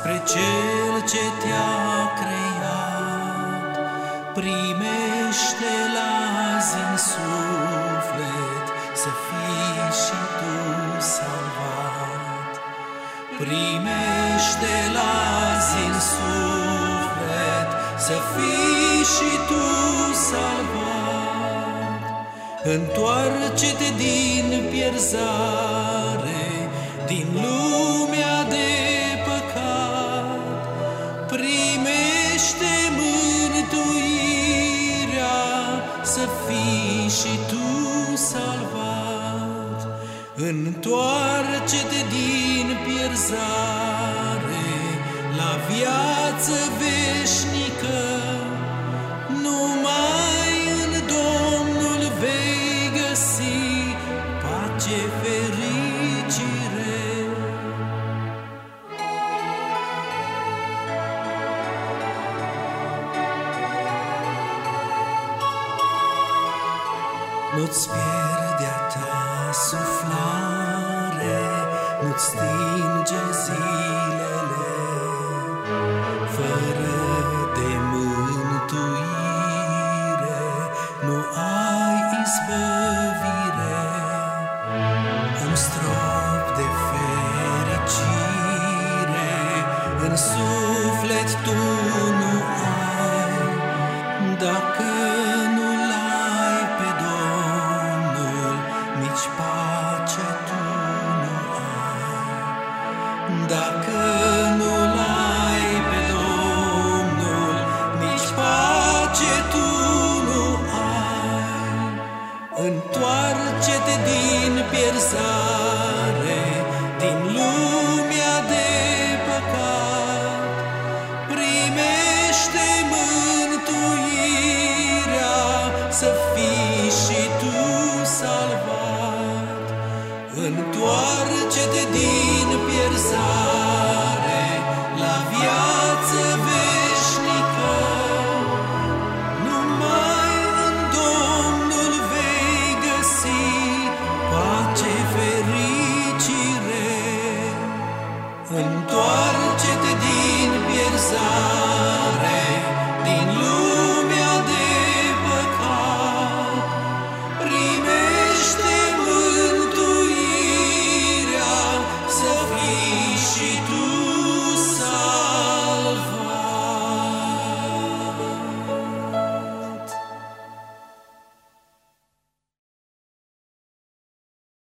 spre Cel ce te-a creat. Primește-L azi în suflet, să fii și tu salvat. Primește-L azi în suflet, să fii și tu salvat. Întoarce-te din pierzare, din lumea de păcat. Primește mântuirea, să fii și tu salvat. Întoarce-te din pierzare la viață veșnică. Numai în Domnul vei găsi pace, fericire. Nu-ți pierde a ta suflare, nu-ți stinge zilele. Fără de mântuire nu ai izbăvire. Un strop de fericire în suflet tu nu ai, dacă nu-L ai pe Domnul, nici pace tu nu ai. Dacă nu-L ai pe Domnul, nici pace tu nu ai. Întoarce-te din pierzare, din lumea de păcat. Primește mântuirea, să fii și tu salvat. Întoarce-te din pierzare la viață veșnică. Numai în Domnul vei găsi pace, fericire. Întoarce-te